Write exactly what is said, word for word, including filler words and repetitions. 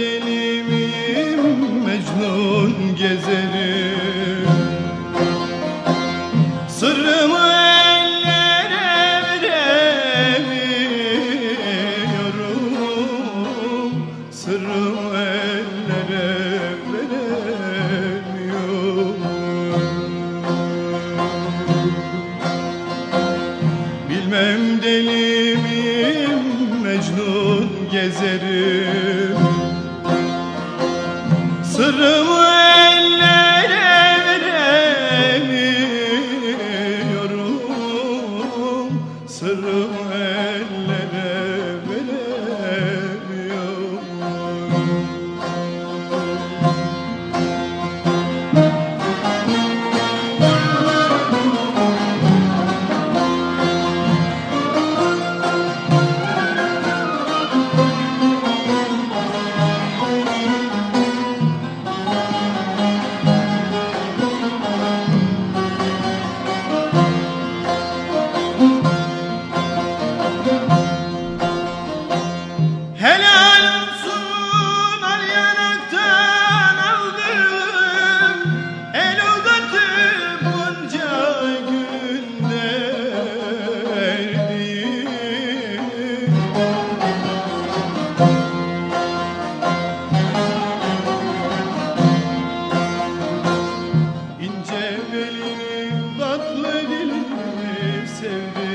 deli miyim, Mecnun gezerim. Sırrımı ellere veremiyorum, sırrımı ellere veremiyorum. Bilmem deli miyim, Mecnun gezerim. Sırrımı ellere veremiyorum, sırrımı ellere veremiyorum. Helal olsun al yanaktan aldım, el uzatıp bunca günde erdim. İnce belini, tatlı dilini sevdim.